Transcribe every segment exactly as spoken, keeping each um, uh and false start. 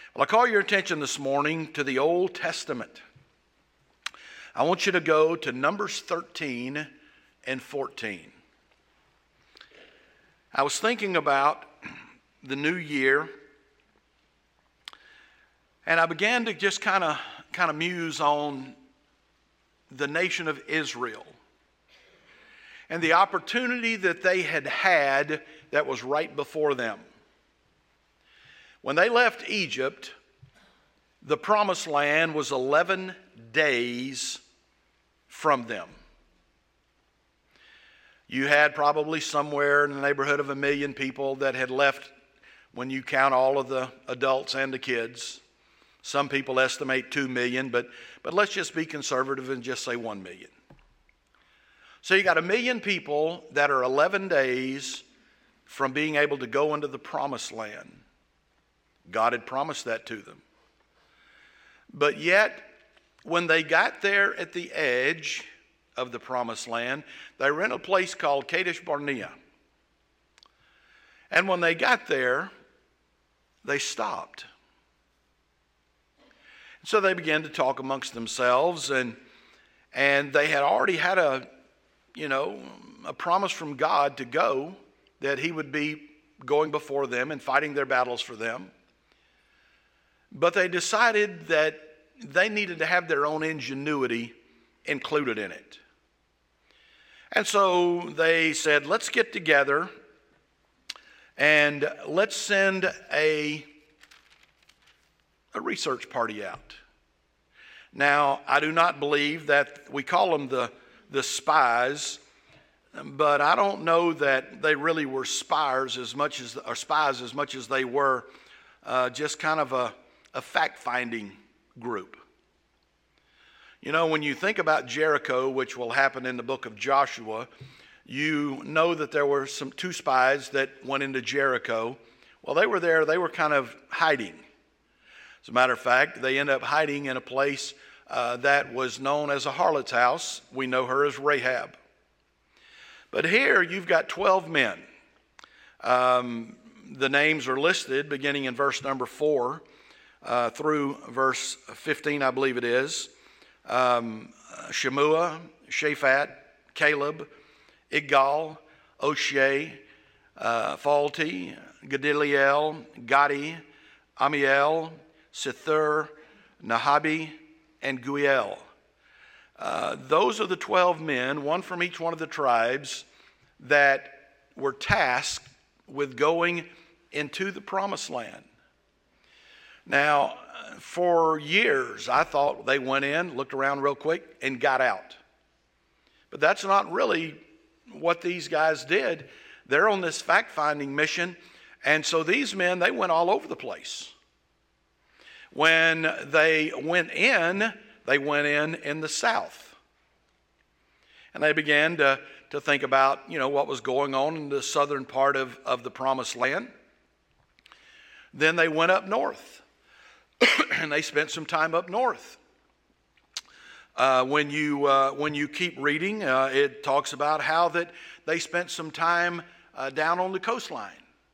Well, I call your attention this morning to the Old Testament. I want you to go to Numbers thirteen and fourteen. I was thinking about the new year, and I began to just kind of kind of muse on the nation of Israel and the opportunity that they had had that was right before them. When they left Egypt, the promised land was eleven days from them. You had probably somewhere in the neighborhood of a million people that had left when you count all of the adults and the kids. Some people estimate two million, but, but let's just be conservative and just say one million. So you got a million people that are eleven days from being able to go into the promised land. God had promised that to them. But yet, when they got there at the edge of the promised land, they were in a place called Kadesh Barnea. And when they got there, they stopped. So they began to talk amongst themselves, and and they had already had a, you know, a promise from God to go, that he would be going before them and fighting their battles for them. But they decided that they needed to have their own ingenuity included in it. And so they said, let's get together and let's send a a research party out. Now, I do not believe that we call them the, the spies, but I don't know that they really were spies as much as, or spies as much as they were uh, just kind of a, a fact-finding group. You know, when you think about Jericho, which will happen in the book of Joshua, you know that there were some two spies that went into Jericho. Well, they were there, they were kind of hiding. As a matter of fact, they end up hiding in a place uh, that was known as a harlot's house. We know her as Rahab. But here you've got twelve men. Um, the names are listed beginning in verse number four uh, through verse fifteen, I believe it is. Um, Shemua, Shaphat, Caleb, Igal, Oshea, uh, Phalti, Gedaliel, Gadi, Amiel, Sethur, Nahabi, and Guiel. Uh, those are the twelve men, one from each one of the tribes, that were tasked with going into the promised land. Now, for years, I thought they went in, looked around real quick, and got out. But that's not really what these guys did. They're on this fact-finding mission, and so these men, they went all over the place. When they went in, they went in in the south. And they began to, to think about, you know, what was going on in the southern part of, of the promised land. Then they went up north. And they spent some time up north. Uh, when you uh, when you keep reading, uh, it talks about how that they spent some time uh, down on the coastline.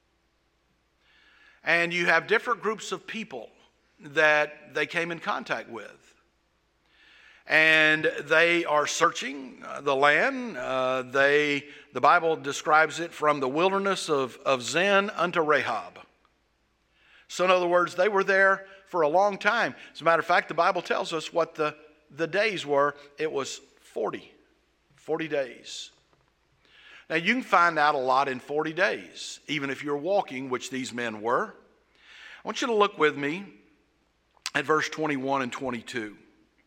And you have different groups of people that they came in contact with. And they are searching uh, the land. Uh, they the Bible describes it from the wilderness of, of Zin unto Rahab. So in other words, they were there for a long time. As a matter of fact, the Bible tells us what the, the days were. It was forty. forty days. Now you can find out a lot in forty days, even if you're walking, which these men were. I want you to look with me at verse twenty-one and twenty-two.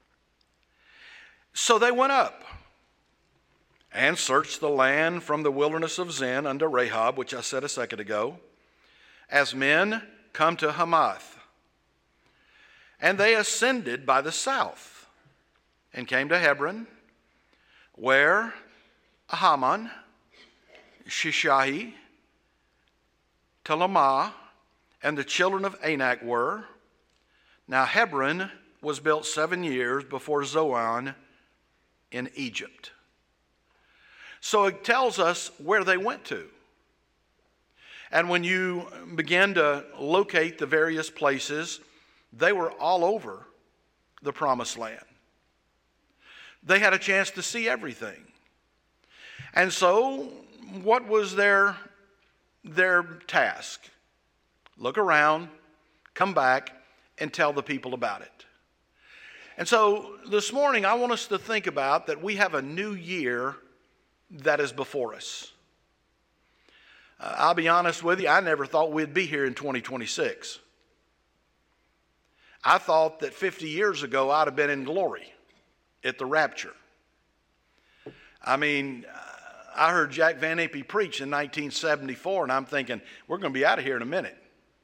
So they went up and searched the land from the wilderness of Zin unto Rahab, which I said a second ago, as men come to Hamath. And they ascended by the south and came to Hebron, where Ahaman, Shishai, Telamah, and the children of Anak were. Now Hebron was built seven years before Zoan in Egypt. So it tells us where they went to. And when you begin to locate the various places, They were all over the promised land. They had a chance to see everything. And so, what was their, their task? Look around, come back, and tell the people about it. And so, this morning, I want us to think about that we have a new year that is before us. Uh, I'll be honest with you, I never thought we'd be here in twenty twenty-six. I thought that fifty years ago I'd have been in glory at the rapture. I mean, I heard Jack Van Impe preach in nineteen seventy-four, and I'm thinking, we're going to be out of here in a minute.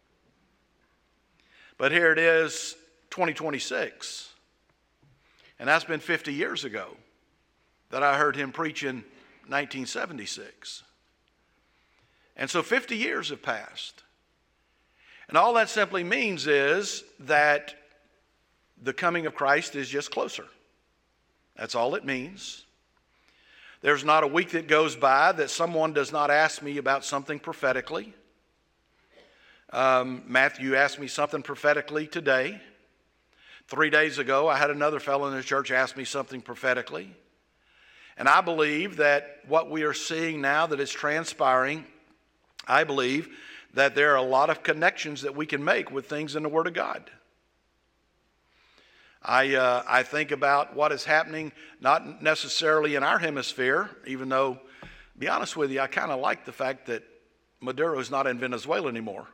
But here it is, twenty twenty-six. And that's been fifty years ago that I heard him preach in nineteen seventy-six. And so fifty years have passed. And all that simply means is that the coming of Christ is just closer. That's all it means. There's not a week that goes by that someone does not ask me about something prophetically. Um, Matthew asked me something prophetically today. Three days ago, I had another fellow in the church ask me something prophetically. And I believe that what we are seeing now that is transpiring, I believe that there are a lot of connections that we can make with things in the Word of God. I, uh, I think about what is happening, not necessarily in our hemisphere, even though, to be honest with you, I kind of like the fact that Maduro is not in Venezuela anymore.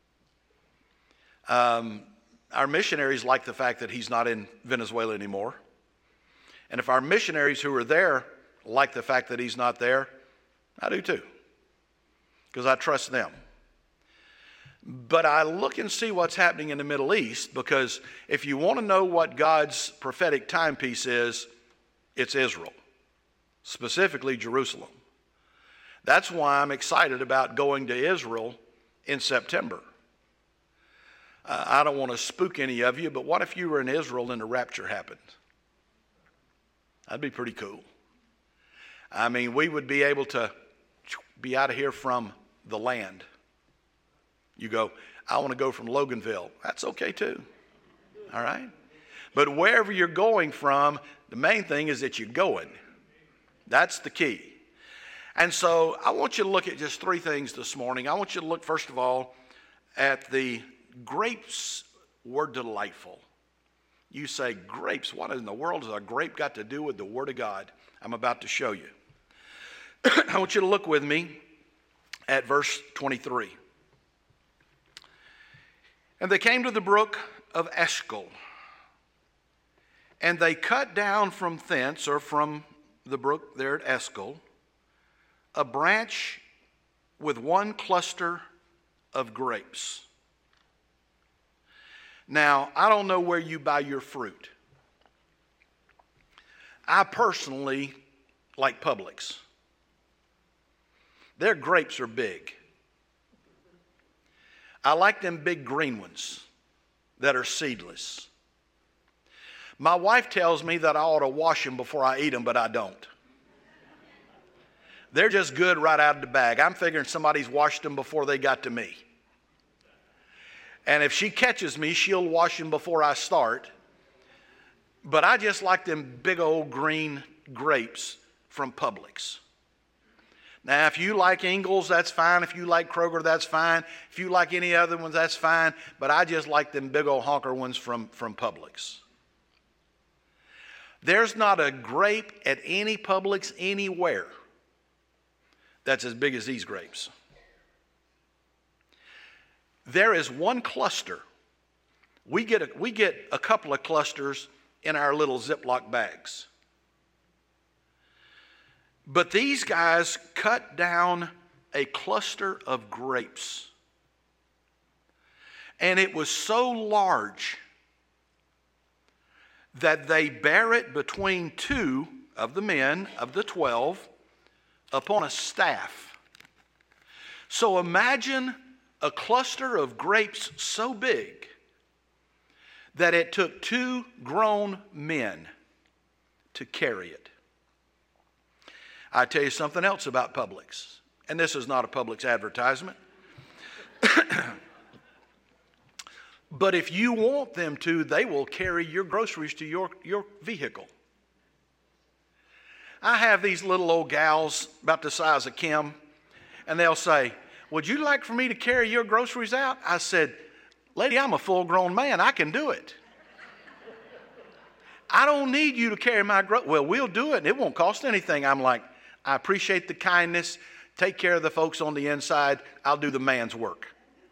Um, our missionaries like the fact that he's not in Venezuela anymore. And if our missionaries who are there like the fact that he's not there, I do too, because I trust them. But I look and see what's happening in the Middle East, because if you want to know what God's prophetic timepiece is, it's Israel, specifically Jerusalem. That's why I'm excited about going to Israel in September. Uh, I don't want to spook any of you, but what if you were in Israel and the rapture happened? That'd be pretty cool. I mean, we would be able to be out of here from the land. You go, I want to go from Loganville. That's okay too. All right? But wherever you're going from, the main thing is that you're going. That's the key. And so I want you to look at just three things this morning. I want you to look, first of all, at the grapes were delightful. You say, grapes, what in the world has a grape got to do with the Word of God? I'm about to show you. I want you to look with me at verse twenty-three. And they came to the brook of Eshcol, and they cut down from thence, or from the brook there at Eshcol, a branch with one cluster of grapes. Now, I don't know where you buy your fruit. I personally like Publix. Their grapes are big. I like them big green ones that are seedless. My wife tells me that I ought to wash them before I eat them, but I don't. They're just good right out of the bag. I'm figuring somebody's washed them before they got to me. And if she catches me, she'll wash them before I start. But I just like them big old green grapes from Publix. Now, if you like Ingles, that's fine. If you like Kroger, that's fine. If you like any other ones, that's fine. But I just like them big old honker ones from, from Publix. There's not a grape at any Publix anywhere that's as big as these grapes. There is one cluster. We get a, we get a couple of clusters in our little Ziploc bags. But these guys cut down a cluster of grapes. And it was so large that they bear it between two of the men of the twelve upon a staff. So imagine a cluster of grapes so big that it took two grown men to carry it. I tell you something else about Publix, and this is not a Publix advertisement. But if you want them to, they will carry your groceries to your, your vehicle. I have these little old gals about the size of Kim, and they'll say, would you like for me to carry your groceries out? I said, lady, I'm a full-grown man. I can do it. I don't need you to carry my groceries. Well, we'll do it, and it won't cost anything. I'm like, I appreciate the kindness. Take care of the folks on the inside. I'll do the man's work.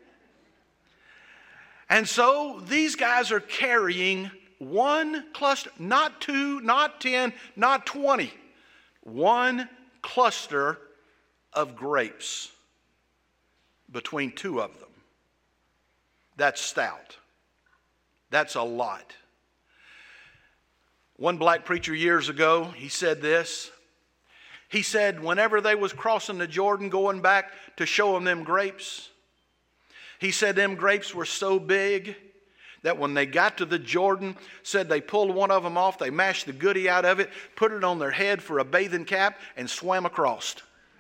And so these guys are carrying one cluster, not two, not ten, not twenty. One cluster of grapes between two of them. That's stout. That's a lot. One black preacher years ago, he said this. He said whenever they was crossing the Jordan going back to show them them grapes, he said them grapes were so big that when they got to the Jordan, said they pulled one of them off, they mashed the goody out of it, put it on their head for a bathing cap, and swam across.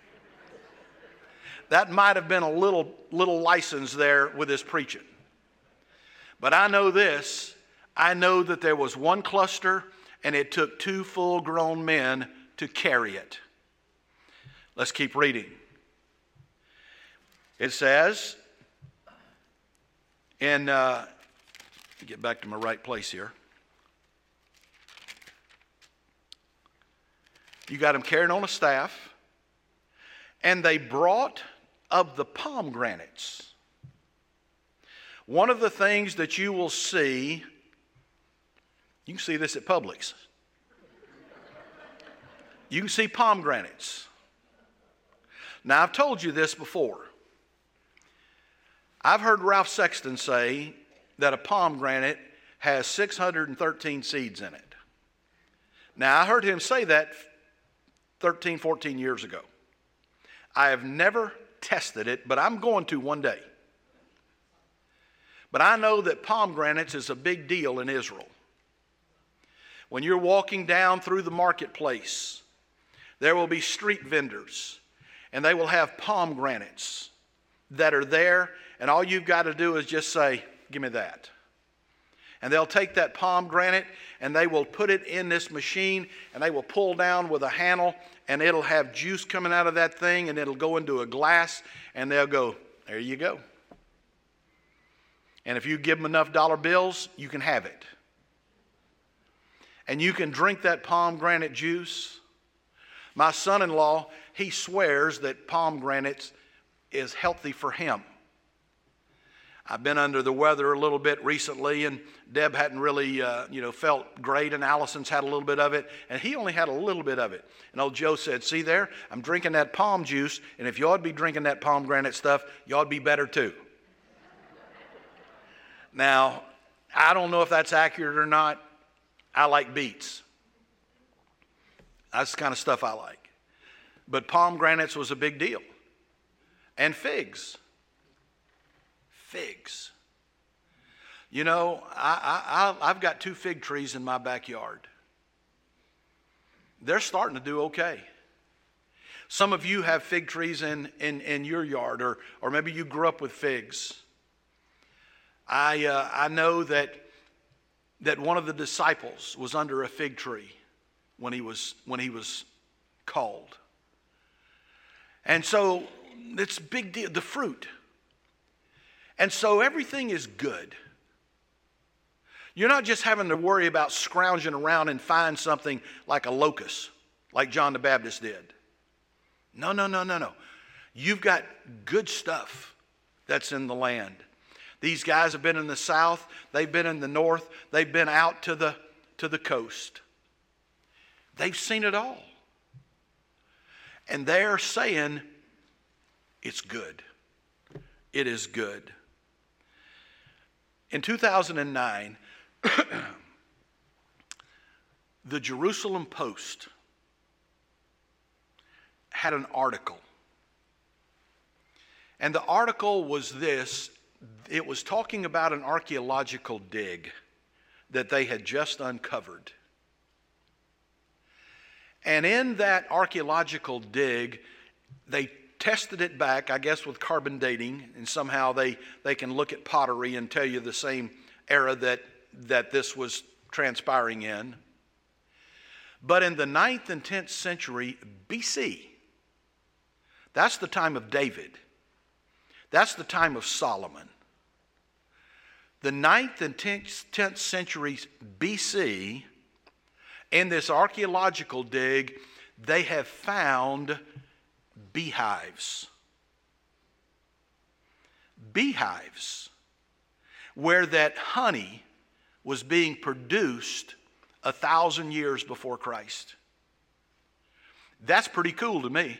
That might have been a little, little license there with his preaching. But I know this, I know that there was one cluster, and it took two full-grown men to carry it. Let's keep reading. It says, in... Uh, get back to my right place here. You got them carrying on a staff, and they brought of the pomegranates. One of the things that you will see, you can see this at Publix. You can see pomegranates. Now, I've told you this before. I've heard Ralph Sexton say that a pomegranate has six hundred thirteen seeds in it. Now, I heard him say that thirteen, fourteen years ago. I have never tested it, but I'm going to one day. But I know that pomegranates is a big deal in Israel. When you're walking down through the marketplace, there will be street vendors, and they will have pomegranates that are there, and all you've got to do is just say, give me that. And they'll take that pomegranate and they will put it in this machine and they will pull down with a handle and it'll have juice coming out of that thing and it'll go into a glass and they'll go, there you go. And if you give them enough dollar bills, you can have it. And you can drink that pomegranate juice. My son-in-law, he swears that pomegranates is healthy for him. I've been under the weather a little bit recently, and Deb hadn't really, uh, you know, felt great, and Allison's had a little bit of it, and he only had a little bit of it. And old Joe said, see there, I'm drinking that palm juice, and if you ought to be drinking that pomegranate stuff, you ought to be better too. Now, I don't know if that's accurate or not. I like beets. That's the kind of stuff I like. But pomegranates was a big deal. And figs. Figs. You know, I, I, I've got two fig trees in my backyard. They're starting to do okay. Some of you have fig trees in, in, in your yard, or, or maybe you grew up with figs. I, uh, I know that, that one of the disciples was under a fig tree when he was, when he was called. And so it's a big deal, the fruit. And so everything is good. You're not just having to worry about scrounging around and find something like a locust, like John the Baptist did. No, no, no, no, no. You've got good stuff that's in the land. These guys have been in the south, they've been in the north, they've been out to the, to the coast. They've seen it all. And they're saying, it's good. It is good. In two thousand nine, the Jerusalem Post had an article. And the article was this. It was talking about an archaeological dig that they had just uncovered. And in that archaeological dig, they tested it back, I guess, with carbon dating, and somehow they, they can look at pottery and tell you the same era that, that this was transpiring in. But in the ninth and tenth century B C, that's the time of David. That's the time of Solomon. The ninth and tenth centuries B C, in this archaeological dig, they have found beehives. Beehives, where that honey was being produced a thousand years before Christ. That's pretty cool to me.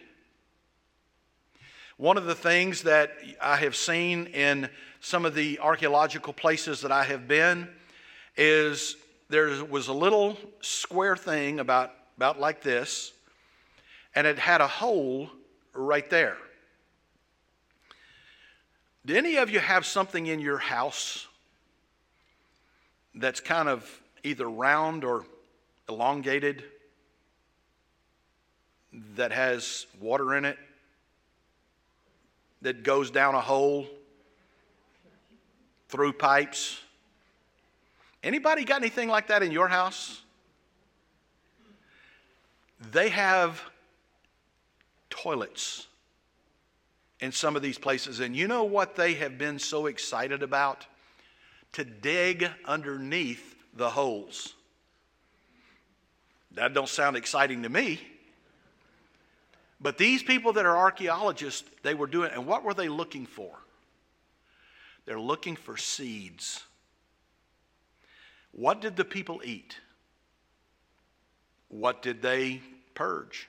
One of the things that I have seen in some of the archaeological places that I have been is there was a little square thing about, about like this, and it had a hole right there. Do any of you have something in your house that's kind of either round or elongated, that has water in it, that goes down a hole through pipes? Anybody got anything like that in your house? They have toilets in some of these places, and you know what they have been so excited about? To dig underneath the holes. That don't sound exciting to me. But these people that are archaeologists, they were doing, and what were they looking for? They're looking for seeds. What did the people eat? What did they purge?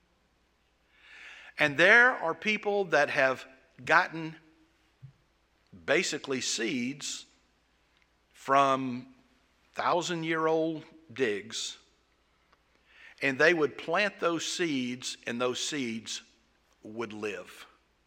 And there are people that have gotten basically seeds from thousand-year-old digs, and they would plant those seeds, and those seeds would live.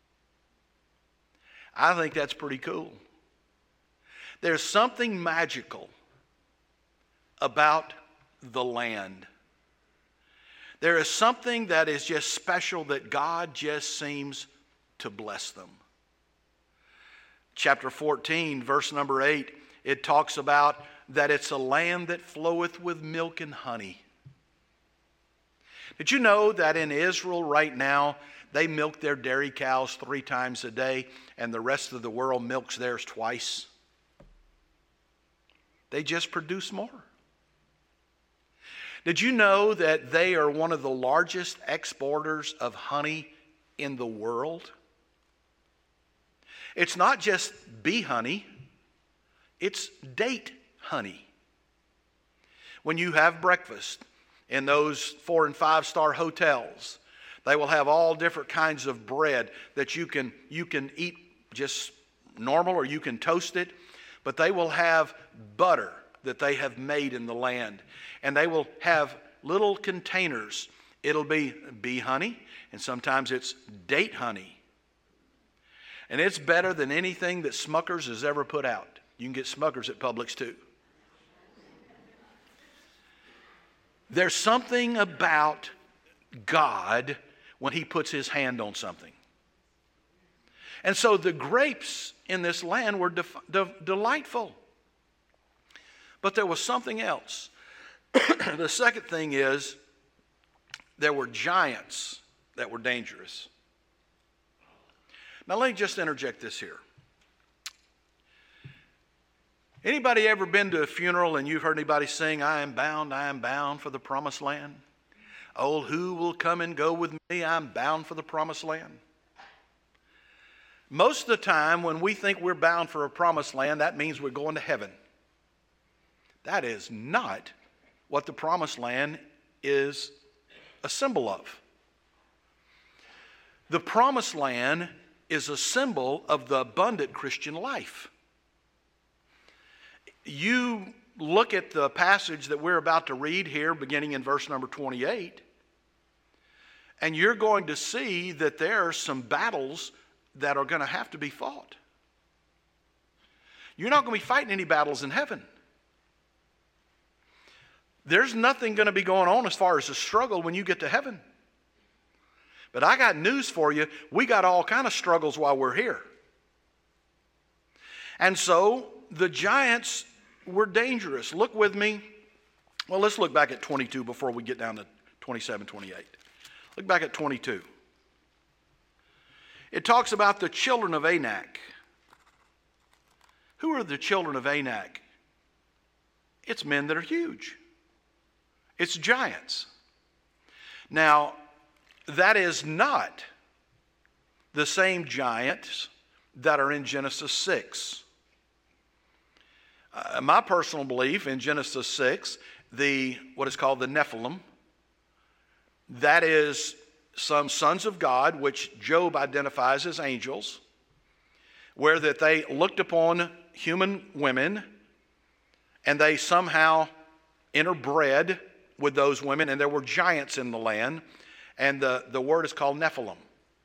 I think that's pretty cool. There's something magical about the land. There is something that is just special that God just seems to bless them. Chapter fourteen, verse number eight, it talks about that it's a land that floweth with milk and honey. Did you know that in Israel right now, they milk their dairy cows three times a day, and the rest of the world milks theirs twice? They just produce more. Did you know that they are one of the largest exporters of honey in the world? It's not just bee honey, it's date honey. When you have breakfast in those four and five star hotels, they will have all different kinds of bread that you can, you can eat just normal, or you can toast it, but they will have butter that they have made in the land. And they will have little containers. It'll be bee honey, and sometimes it's date honey. And it's better than anything that Smucker's has ever put out. You can get Smucker's at Publix too. There's something about God when He puts His hand on something. And so the grapes in this land were def- de- delightful. But there was something else. The second thing is, there were giants that were dangerous. Now let me just interject this here. Anybody ever been to a funeral and you've heard anybody sing, "I am bound, I am bound for the promised land"? "Oh, who will come and go with me? I'm bound for the promised land." Most of the time when we think we're bound for a promised land, that means we're going to heaven. That is not what the promised land is a symbol of. The promised land is a symbol of the abundant Christian life. You look at the passage that we're about to read here, beginning in verse number twenty-eight, and you're going to see that there are some battles that are going to have to be fought. You're not going to be fighting any battles in heaven. There's nothing going to be going on as far as a struggle when you get to heaven. But I got news for you. We got all kind of struggles while we're here. And so the giants were dangerous. Look with me. Well, let's look back at twenty-two before we get down to twenty-seven, twenty-eight. Look back at twenty-two. It talks about the children of Anak. Who are the children of Anak? It's men that are huge. It's giants. Now, that is not the same giants that are in Genesis six. Uh, my personal belief in Genesis six, the what is called the Nephilim, that is some sons of God, which Job identifies as angels, where that they looked upon human women and they somehow interbred with those women, and there were giants in the land, and the, the word is called Nephilim.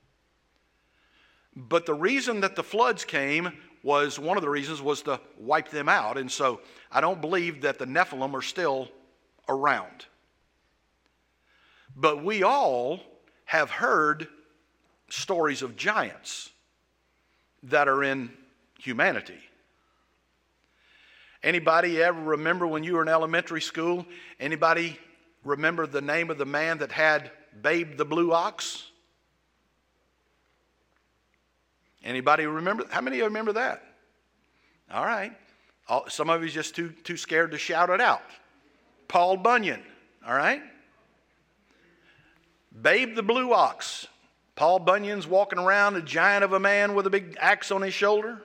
But the reason that the floods came was, one of the reasons was to wipe them out, and so I don't believe that the Nephilim are still around. But we all have heard stories of giants that are in humanity. Anybody ever remember when you were in elementary school, anybody remember the name of the man that had Babe the Blue Ox? Anybody remember? How many of you remember that? All right. All, some of you are just too, too scared to shout it out. Paul Bunyan. All right. Babe the Blue Ox. Paul Bunyan's walking around, a giant of a man with a big axe on his shoulder.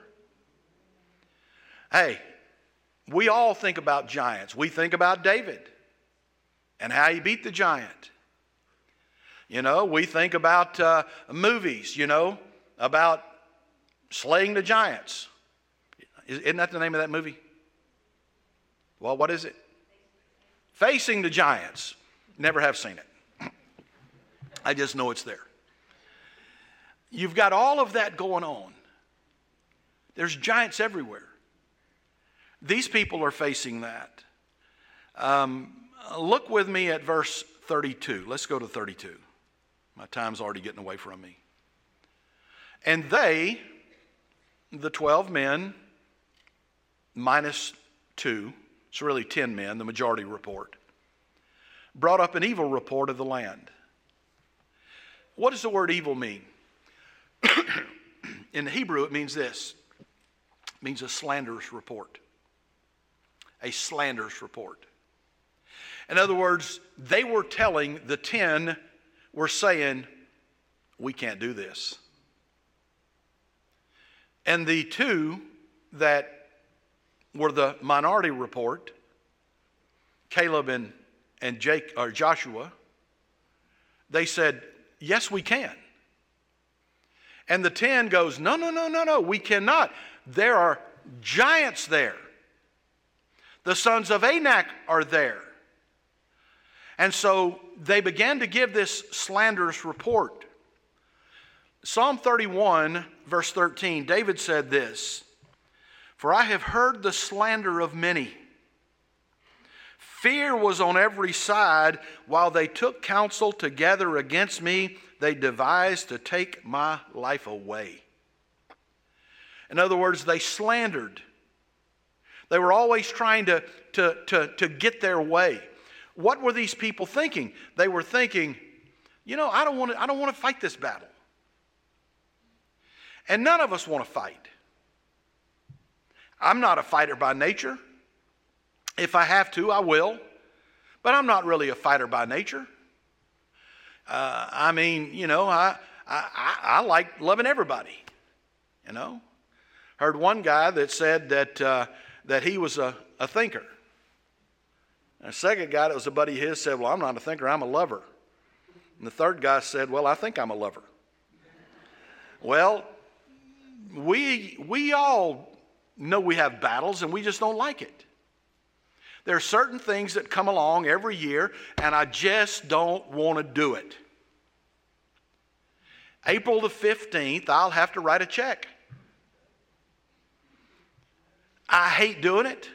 Hey, we all think about giants. We think about David and how he beat the giant. You know, we think about uh, movies, you know, about slaying the giants. Isn't that the name of that movie? Well, what is it? Facing the Giants. Never have seen it. I just know it's there. You've got all of that going on. There's giants everywhere. These people are facing that. Um, look with me at verse thirty-two. Let's go to thirty-two. My time's already getting away from me. And they, the twelve men, minus two, it's really ten men, the majority report, brought up an evil report of the land. What does the word evil mean? In the Hebrew, it means this. It means a slanderous report. A slanderous report. In other words, they were telling, the ten were saying, we can't do this. And the two that were the minority report, Caleb and, and Jake, or Joshua, they said, yes, we can. And the ten goes, no, no, no, no, no, we cannot. There are giants there. The sons of Anak are there. And so they began to give this slanderous report. Psalm thirty-one, verse thirteen, David said this, for I have heard the slander of many. Fear was on every side. While they took counsel together against me, they devised to take my life away. In other words, they slandered. They were always trying to, to, to, to get their way. What were these people thinking? They were thinking, you know, I don't want to, I don't want to fight this battle. And none of us want to fight. I'm not a fighter by nature. If I have to, I will. But I'm not really a fighter by nature. Uh, I mean, you know, I, I, I like loving everybody, you know. Heard one guy that said that, uh, that he was a, a thinker. And a second guy that was a buddy of his said, well, I'm not a thinker, I'm a lover. And the third guy said, well, I think I'm a lover. Well, we, we all know we have battles and we just don't like it. There are certain things that come along every year and I just don't want to do it. April the fifteenth, I'll have to write a check. I hate doing it.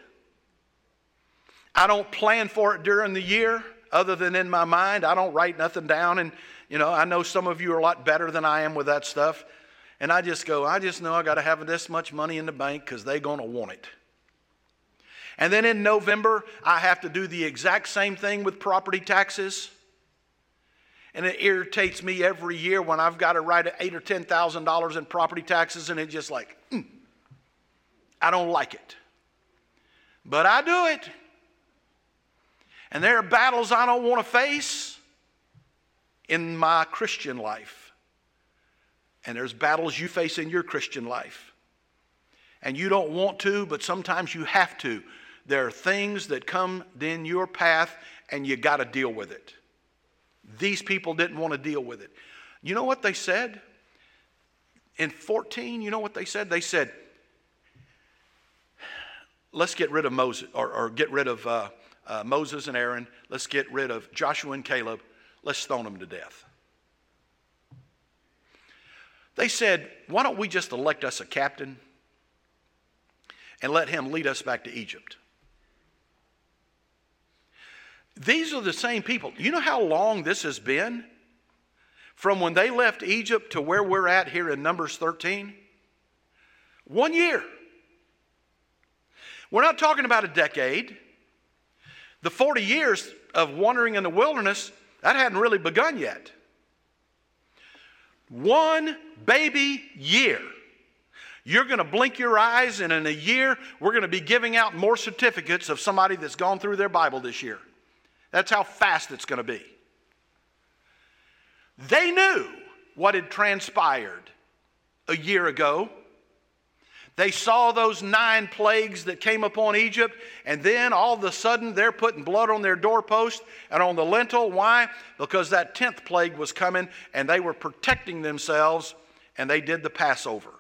I don't plan for it during the year other than in my mind. I don't write nothing down and, You know, I know some of you are a lot better than I am with that stuff. And I just go, I just know I got to have this much money in the bank because they're going to want it. And then in November, I have to do the exact same thing with property taxes. And it irritates me every year when I've got to write eight or ten thousand dollars in property taxes, and it's just like, mm, I don't like it, but I do it. And there are battles I don't want to face in my Christian life, and there's battles you face in your Christian life, and you don't want to, but sometimes you have to. There are things that come in your path, and you got to deal with it. These people didn't want to deal with it. You know what they said? In fourteen, you know what they said? They said, let's get rid of Moses, or, or get rid of uh, uh, Moses and Aaron. Let's get rid of Joshua and Caleb. Let's stone them to death. They said, why don't we just elect us a captain and let him lead us back to Egypt? These are the same people. You know how long this has been? From when they left Egypt to where we're at here in Numbers thirteen? One year. We're not talking about a decade. The forty years of wandering in the wilderness, that hadn't really begun yet. One baby year. You're going to blink your eyes, and in a year, we're going to be giving out more certificates of somebody that's gone through their Bible this year. That's how fast it's going to be. They knew what had transpired a year ago. They saw those nine plagues that came upon Egypt, and then all of a sudden they're putting blood on their doorpost and on the lintel. Why? Because that tenth plague was coming, and they were protecting themselves, and they did the Passover.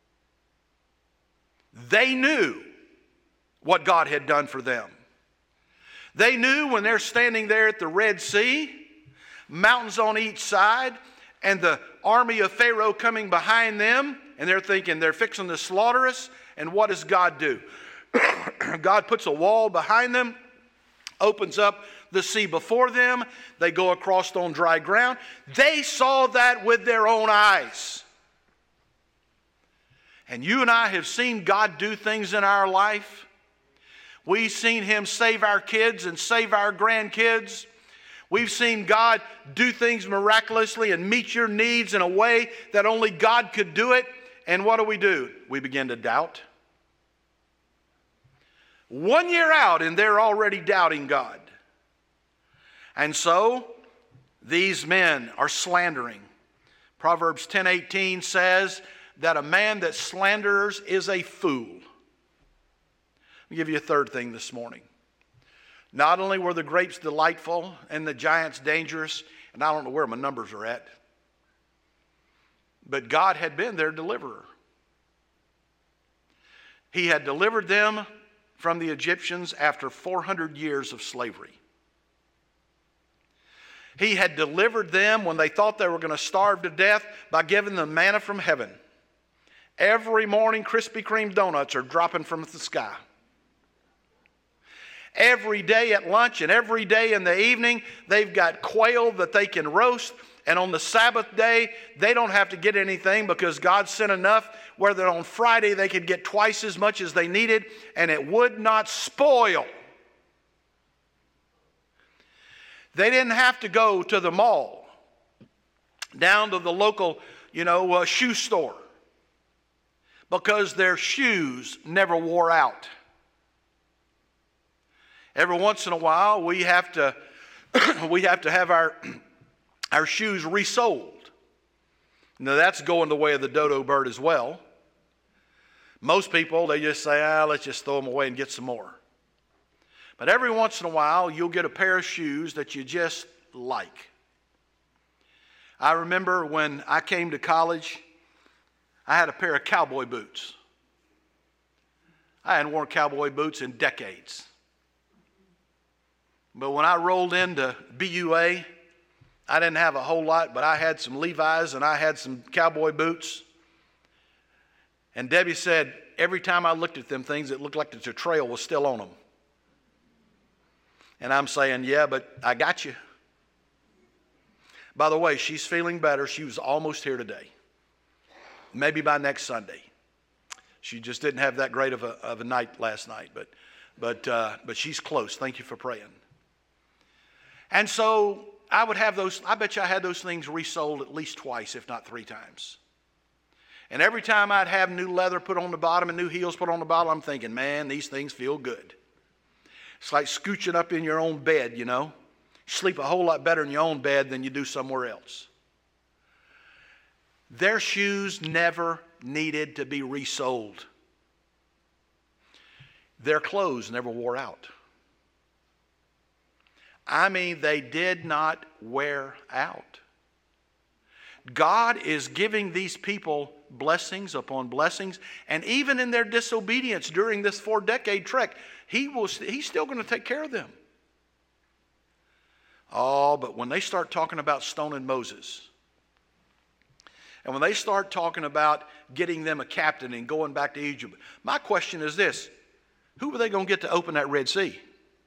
They knew what God had done for them. They knew when they're standing there at the Red Sea, mountains on each side, and the army of Pharaoh coming behind them, and they're thinking they're fixing to slaughter us. And what does God do? God puts a wall behind them, opens up the sea before them. They go across on dry ground. They saw that with their own eyes. And you and I have seen God do things in our life. We've seen Him save our kids and save our grandkids. We've seen God do things miraculously and meet your needs in a way that only God could do it. And what do we do? We begin to doubt. One year out and they're already doubting God. And so these men are slandering. Proverbs ten eighteen says that a man that slanders is a fool. Let me give you a third thing this morning. Not only were the grapes delightful and the giants dangerous, and I don't know where my numbers are at, but God had been their deliverer. He had delivered them from the Egyptians after four hundred years of slavery. He had delivered them when they thought they were going to starve to death by giving them manna from heaven. Every morning, Krispy Kreme donuts are dropping from the sky. Every day at lunch and every day in the evening, they've got quail that they can roast. And on the Sabbath day, they don't have to get anything because God sent enough where that on Friday they could get twice as much as they needed, and it would not spoil. They didn't have to go to the mall, down to the local, you know, uh, shoe store, because their shoes never wore out. Every once in a while, we have to we have to have our our shoes resoled. Now that's going the way of the dodo bird as well. Most people, they just say, ah, let's just throw them away and get some more. But every once in a while, you'll get a pair of shoes that you just like. I remember when I came to college, I had a pair of cowboy boots. I hadn't worn cowboy boots in decades. But when I rolled into B U A, I didn't have a whole lot, but I had some Levi's and I had some cowboy boots. And Debbie said, every time I looked at them things, it looked like the trail was still on them. And I'm saying, yeah, but I got you. By the way, she's feeling better. She was almost here today. Maybe by next Sunday. She just didn't have that great of a, of a night last night, but, but, uh, but she's close. Thank you for praying. And so I would have those, I bet you I had those things resold at least twice, if not three times. And every time I'd have new leather put on the bottom and new heels put on the bottom, I'm thinking, man, these things feel good. It's like scooching up in your own bed, you know. You sleep a whole lot better in your own bed than you do somewhere else. Their shoes never needed to be resold. Their clothes never wore out. I mean, they did not wear out. God is giving these people blessings upon blessings, and even in their disobedience during this four-decade trek, he will, he's still going to take care of them. Oh, but when they start talking about stoning Moses, and when they start talking about getting them a captain and going back to Egypt, my question is this: who were they going to get to open that Red Sea?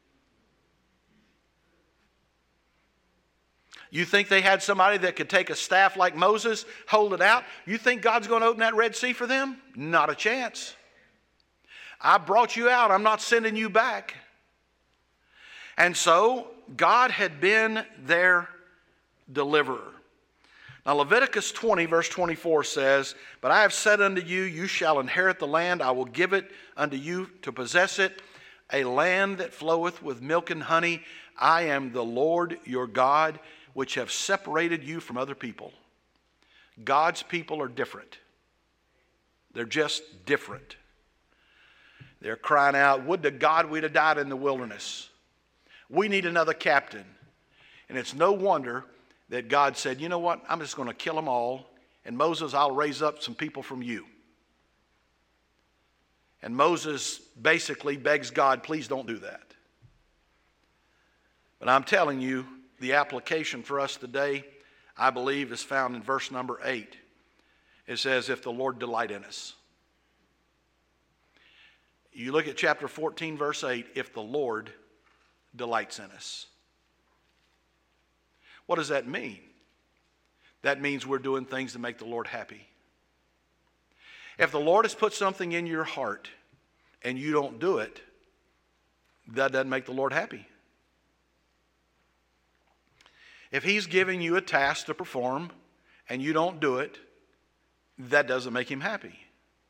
You think they had somebody that could take a staff like Moses, hold it out? You think God's going to open that Red Sea for them? Not a chance. I brought you out. I'm not sending you back. And so God had been their deliverer. Now Leviticus twenty verse twenty-four says, "But I have said unto you, you shall inherit the land. I will give it unto you to possess it, a land that floweth with milk and honey. I am the Lord your God, which have separated you from other people." God's people are different. They're just different. They're crying out, "Would to God we'd have died in the wilderness. We need another captain." And it's no wonder that God said, "You know what? I'm just going to kill them all. And Moses, I'll raise up some people from you." And Moses basically begs God, please don't do that. But I'm telling you, the application for us today, I believe, is found in verse number eight. It says, "If the Lord delight in us." You look at chapter fourteen, verse eight, "If the Lord delights in us." What does that mean? That means we're doing things to make the Lord happy. If the Lord has put something in your heart and you don't do it, that doesn't make the Lord happy. If He's giving you a task to perform and you don't do it, that doesn't make Him happy.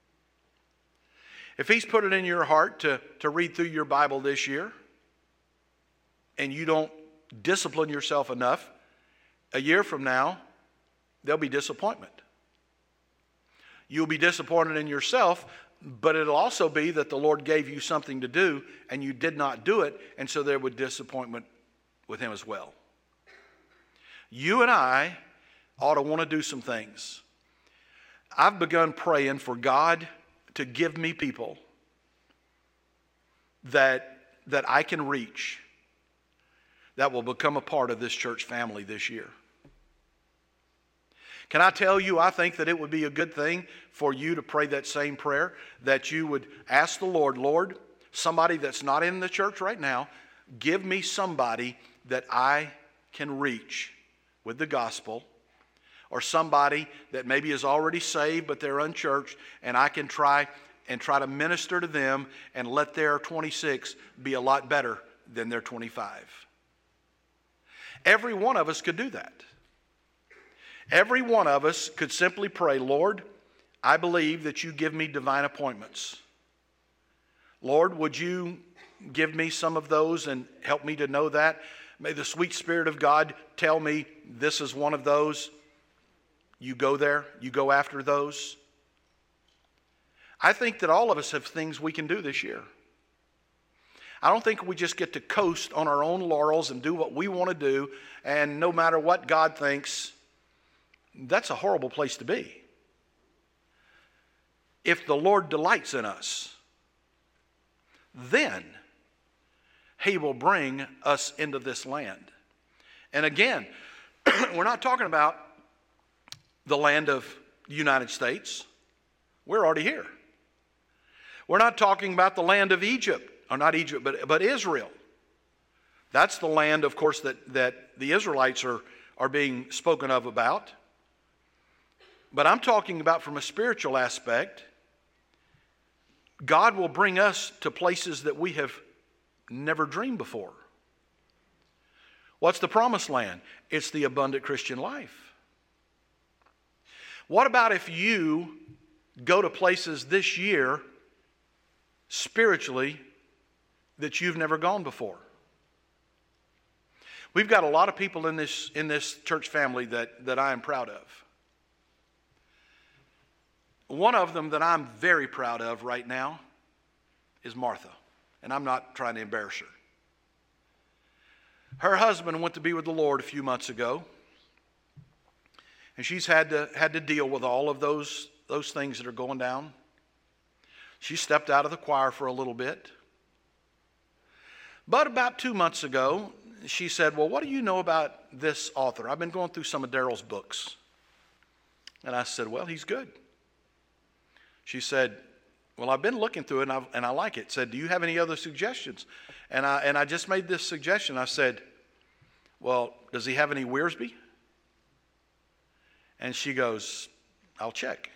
If He's put it in your heart to, to read through your Bible this year and you don't discipline yourself enough, a year from now, there'll be disappointment. You'll be disappointed in yourself, but it'll also be that the Lord gave you something to do and you did not do it, and so there would be disappointment with Him as well. You and I ought to want to do some things. I've begun praying for God to give me people that, that I can reach that will become a part of this church family this year. Can I tell you, I think that it would be a good thing for you to pray that same prayer, that you would ask the Lord, Lord, somebody that's not in the church right now, give me somebody that I can reach with the gospel, or somebody that maybe is already saved but they're unchurched, and I can try and try to minister to them and let their twenty-six be a lot better than their twenty-five. Every one of us could do that. Every one of us could simply pray, Lord, I believe that you give me divine appointments. Lord, would you give me some of those and help me to know that? May the sweet Spirit of God tell me this is one of those. You go there. You go after those. I think that all of us have things we can do this year. I don't think we just get to coast on our own laurels and do what we want to do, and no matter what God thinks, that's a horrible place to be. If the Lord delights in us, then He will bring us into this land. And again, we're not talking about the land of the United States. We're already here. We're not talking about the land of Egypt, or not Egypt, but, but Israel. That's the land, of course, that, that the Israelites are, are being spoken of about. But I'm talking about from a spiritual aspect. God will bring us to places that we have never dreamed before. What's the promised land? It's the abundant Christian life. What about if you go to places this year spiritually that you've never gone before? We've got a lot of people in this, in this church family that, that I am proud of. One of them that I'm very proud of right now is Martha. And I'm not trying to embarrass her. Her husband went to be with the Lord a few months ago. And she's had to, had to deal with all of those, those things that are going down. She stepped out of the choir for a little bit. But about two months ago, she said, well, what do you know about this author? I've been going through some of Daryl's books. And I said, well, he's good. She said, well, I've been looking through it and I, and I like it. Said, do you have any other suggestions? And I, and I just made this suggestion. I said, well, does he have any Wiersbe? And she goes, I'll check.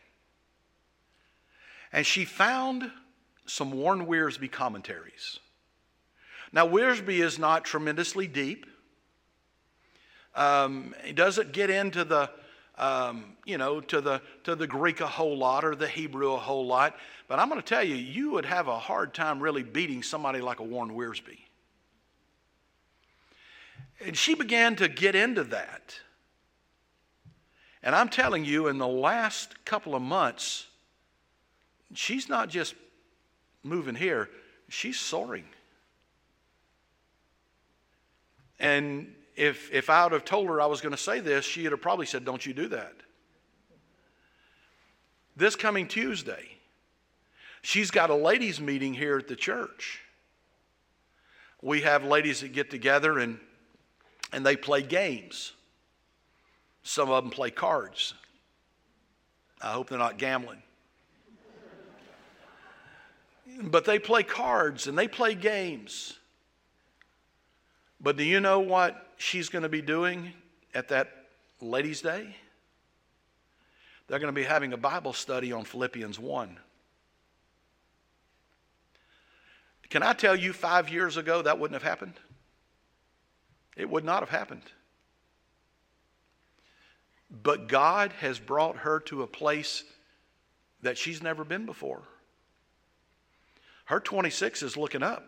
And she found some Warren Wiersbe commentaries. Now, Wiersbe is not tremendously deep. Um, it doesn't get into the Um, you know, to the to the Greek a whole lot or the Hebrew a whole lot. But I'm going to tell you, you would have a hard time really beating somebody like a Warren Wiersbe. And she began to get into that. And I'm telling you, in the last couple of months, she's not just moving here, she's soaring. And If, if I would have told her I was going to say this, she would have probably said, don't you do that. This coming Tuesday, she's got a ladies' meeting here at the church. We have ladies that get together and, and they play games. Some of them play cards. I hope they're not gambling. But they play cards and they play games. But do you know what she's going to be doing at that ladies' day? They're going to be having a Bible study on Philippians one. Can I tell you, five years ago, that wouldn't have happened? It would not have happened. But God has brought her to a place that she's never been before. Her twenty-six is looking up.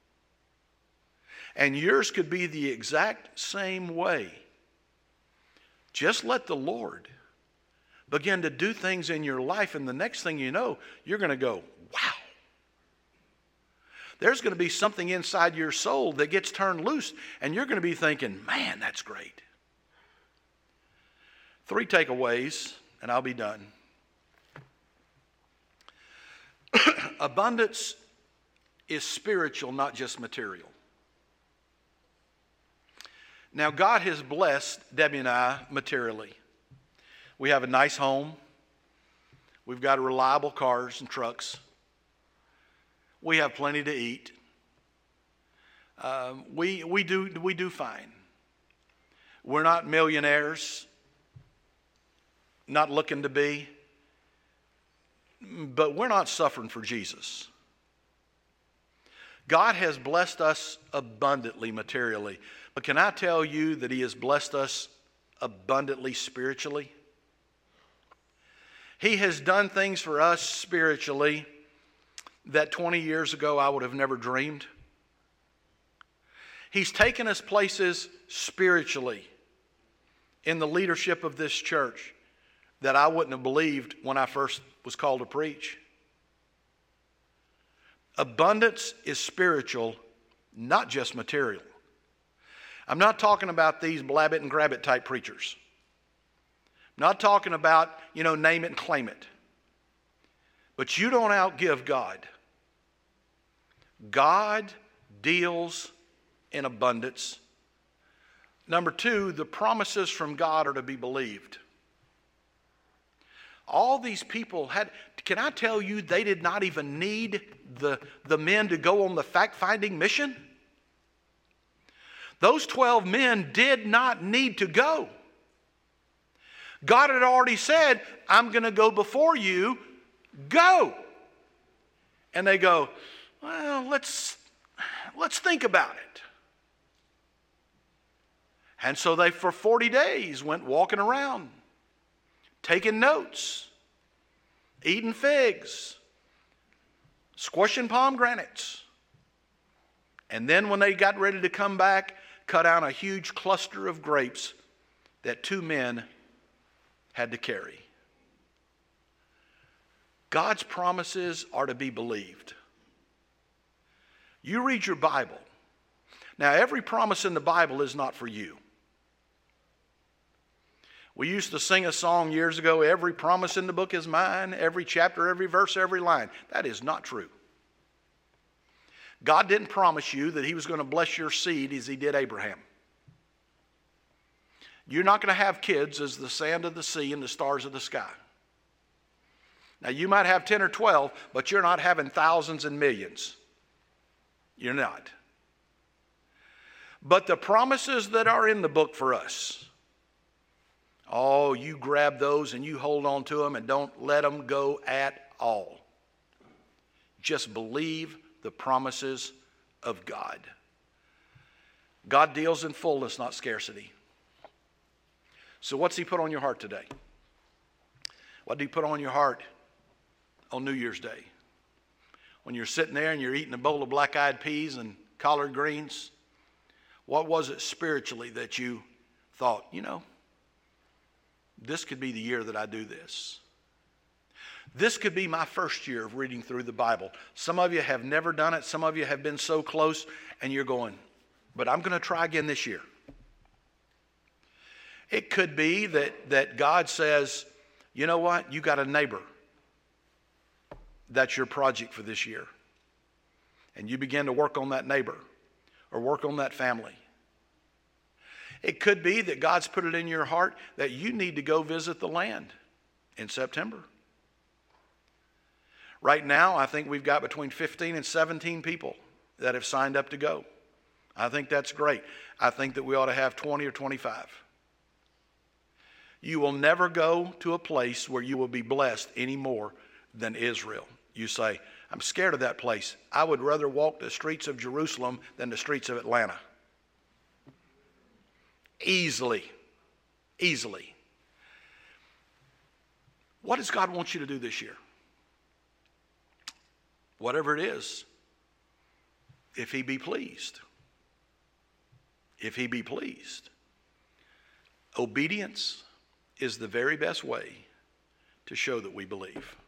And yours could be the exact same way. Just let the Lord begin to do things in your life, and the next thing you know, you're going to go, wow. There's going to be something inside your soul that gets turned loose, and you're going to be thinking, man, that's great. Three takeaways, and I'll be done. Abundance is spiritual, not just material. Now, God has blessed Debbie and I materially. We have a nice home. We've got reliable cars and trucks. We have plenty to eat. Um, we, we, do, we do fine. We're not millionaires, not looking to be, but we're not suffering for Jesus. God has blessed us abundantly materially. But can I tell you that He has blessed us abundantly spiritually? He has done things for us spiritually that twenty years ago I would have never dreamed. He's taken us places spiritually in the leadership of this church that I wouldn't have believed when I first was called to preach. Abundance is spiritual, not just material. I'm not talking about these blab it and grab it type preachers. I'm not talking about, you know, name it and claim it. But you don't outgive God. God deals in abundance. Number two, the promises from God are to be believed. All these people had, can I tell you, they did not even need the, the men to go on the fact-finding mission. Those twelve men did not need to go. God had already said, I'm going to go before you. Go. And they go, well, let's, let's think about it. And so they, for forty days, went walking around, taking notes, eating figs, squishing pomegranates. And then when they got ready to come back, cut out a huge cluster of grapes that two men had to carry. God's promises are to be believed. You read your Bible. Now, every promise in the Bible is not for you. We used to sing a song years ago, every promise in the book is mine, every chapter, every verse, every line. That is not true. God didn't promise you that he was going to bless your seed as he did Abraham. You're not going to have kids as the sand of the sea and the stars of the sky. Now, you might have ten or twelve, but you're not having thousands and millions. You're not. But the promises that are in the book for us, oh, you grab those and you hold on to them and don't let them go at all. Just believe the promises of God. God deals in fullness, not scarcity. So what's he put on your heart today? What did he put on your heart on New Year's Day? When you're sitting there and you're eating a bowl of black-eyed peas and collard greens, what was it spiritually that you thought, you know, this could be the year that I do this? This could be my first year of reading through the Bible. Some of you have never done it. Some of you have been so close, and you're going, but I'm going to try again this year. It could be that, that God says, you know what? You got a neighbor. That's your project for this year. And you begin to work on that neighbor or work on that family. It could be that God's put it in your heart that you need to go visit the land in September. Right now, I think we've got between fifteen and seventeen people that have signed up to go. I think that's great. I think that we ought to have twenty or twenty-five. You will never go to a place where you will be blessed any more than Israel. You say, I'm scared of that place. I would rather walk the streets of Jerusalem than the streets of Atlanta. Easily. Easily. What does God want you to do this year? Whatever it is, if he be pleased. If he be pleased. Obedience is the very best way to show that we believe.